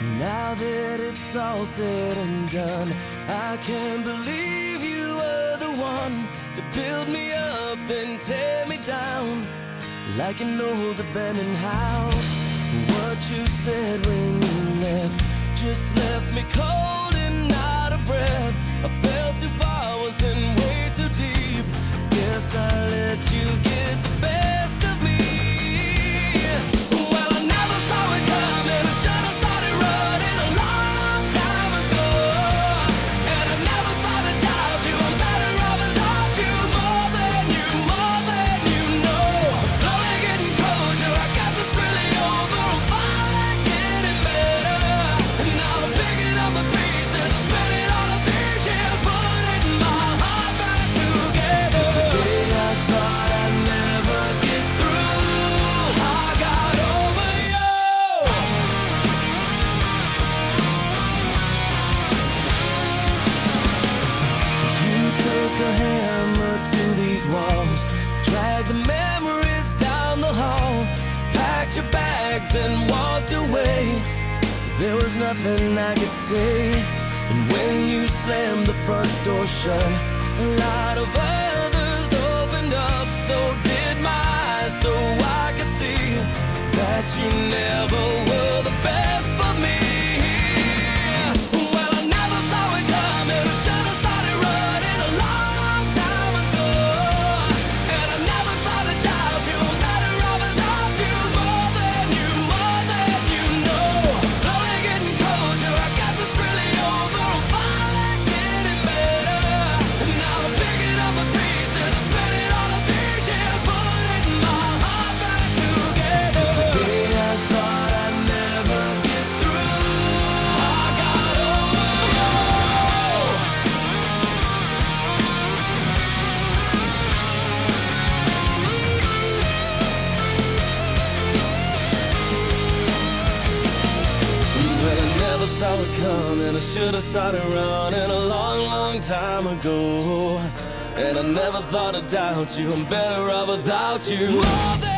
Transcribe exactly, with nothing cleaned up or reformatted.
Now that it's all said and done, I can't believe you were the one to build me up and tear me down like an old abandoned house. What you said when you left just left me cold and out of breath. I fell too far, was in way too deep. Guess I let you get the best of me. Well, I never saw it coming. I should have started running a long, long time ago. And I never thought I'd doubt you. I'm better off without you. More than you, more than you know. I'm slowly getting closure. I guess it's really over. I'm finally getting better. And now I'm picking up the pieces. I'm spending all of these years putting my heart back together. Just the day I thought I'd never get through, I got over you. You took a hammer to these walls, dragged the memories down the hall, packed your bags and walked away. There was nothing I could say. And when you slammed the front door shut, a lot of others opened up. So did my eyes, so I could see that you never were the best for me. Well, I never saw it coming. I should have started running a long, long time ago. And I never thought I'd doubt you. I'm better off without you. More than you, more than you know. I'm slowly getting closure. I guess it's really over. I'm finally getting better. And now I'm picking up the pieces. I'm spending all of these years putting my heart back together. Just the day I thought I'd never get through, I got over you. Well, I never saw it coming. I should have started running a long, long time ago. And I never thought I'd doubt you. I'm better off without you. More than